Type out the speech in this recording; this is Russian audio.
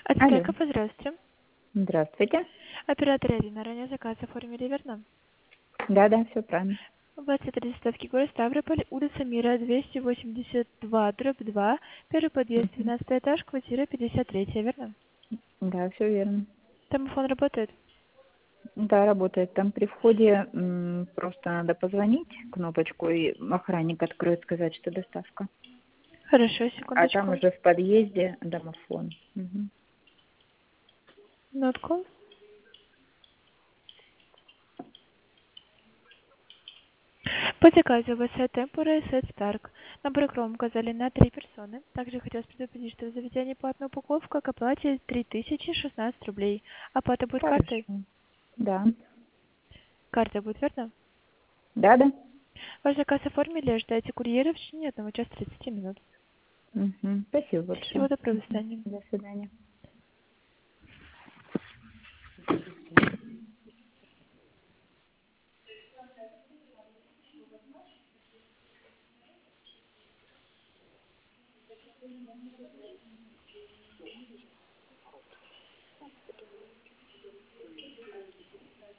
Алло, Ацтека, здравствуйте. здравствуйте. Оператор Ирина, ранее заказ оформили, верно? Да, все правильно. У вас это доставки город Ставрополь, улица Мира, 282, дробь 2, первый подъезд, Мгм. 12 этаж, квартира 53, верно? Да, все верно. Домофон работает? Да, работает. Там при входе просто надо позвонить кнопочку, и охранник откроет, сказать, что доставка. Хорошо, А там секундочку. уже в подъезде домофон. Мгм. Минутку. По заказу ВС Темпура и Сет Старк. Набор кром указали на 3 персоны. Также хотелось предупредить, что в заведении платная упаковка к оплате 3016 рублей. Оплата будет картой? Хорошо. Да. Карта будет, верно? Да. Ваш заказ оформили, ожидайте курьера в течение 1 часа 30 минут. Мгм. Спасибо Всего большое. доброго, до Мгм. свидания. До свидания.